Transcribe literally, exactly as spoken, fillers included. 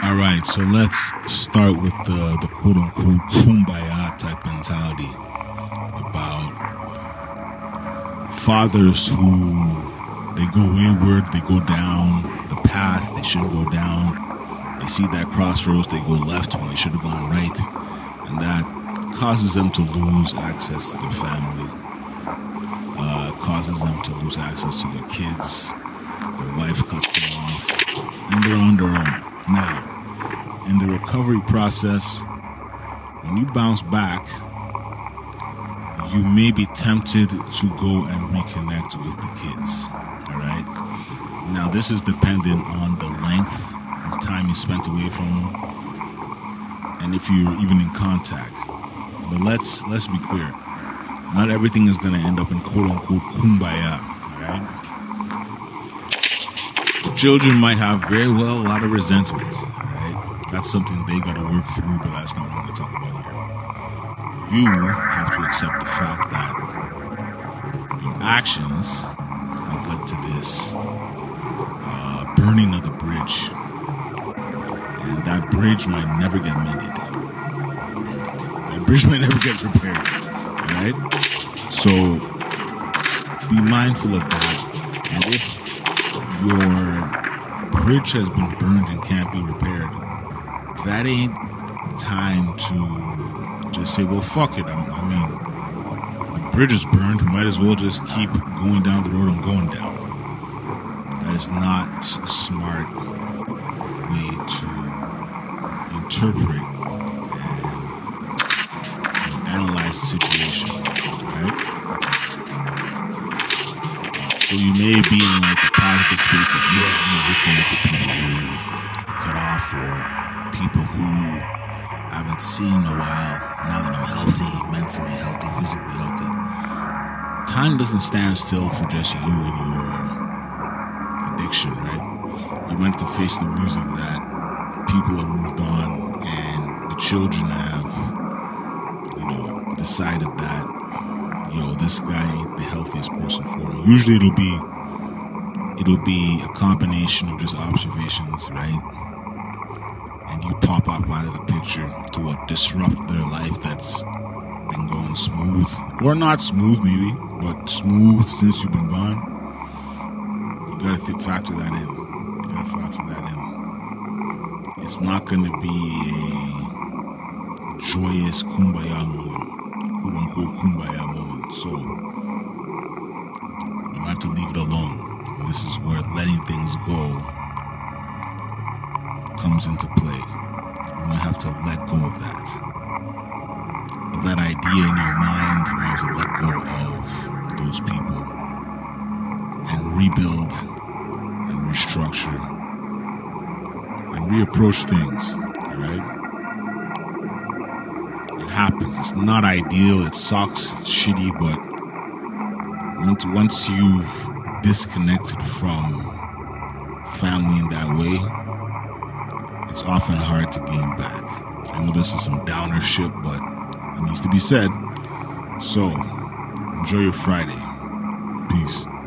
All right, so let's start with the, the quote-unquote kumbaya type mentality about fathers who, they go wayward, they go down the path they shouldn't go down. They see that crossroads, they go left when they should have gone right, and that causes them to lose access to their family, uh, causes them to lose access to their kids. Their wife cuts them off, and they're on their own. Now, in the recovery process, when you bounce back, you may be tempted to go and reconnect with the kids. All right? Now, this is dependent on the length of time you spent away from them, and if you're even in contact. But let's let's be clear. Not everything is going to end up in quote-unquote kumbaya. All right? The children might have very well a lot of resentment. All right? That's something they got to work through, but that's not what I'm going to talk about here. You have to accept the fact that your actions have led to this uh, burning of the bridge. And that bridge might never get mended. mended. That bridge might never get repaired. Alright? So, be mindful of that. And if your bridge has been burned and can't be repaired, that ain't time to just say, well, fuck it. I'm, I mean, the bridge is burned. Might as well just keep going down the road I'm going down. That is not a smart way to interpret and you know, analyze the situation. Right? So you may be in like a positive space of, yeah, I'm going to reconnect with people who are cut off, or people who I haven't seen in a while, now that I'm healthy, mentally healthy, physically healthy. Time doesn't stand still for just you and your addiction, right? You might have to face the music that people have moved on, and the children have, you know, decided that, yo, this guy ain't the healthiest person for me. Usually it'll be, it'll be a combination of just observations, right? And you pop up out of the picture to what disrupt their life that's been going smooth, or not smooth maybe, but smooth since you've been gone. You gotta think, factor that in. You gotta factor that in. It's not gonna be a joyous kumbaya moment, quote unquote kumbaya moment. So you have to leave it alone. This is where letting things go comes into play. You might have to let go of that. But that idea in your mind, you might have to let go of those people and rebuild and restructure and reapproach things. Alright? It happens. It's not ideal, it sucks, it's shitty, but once once you've disconnected from family in that way, it's often hard to gain back. I know this is some downer shit, but it needs to be said. So, enjoy your Friday. Peace.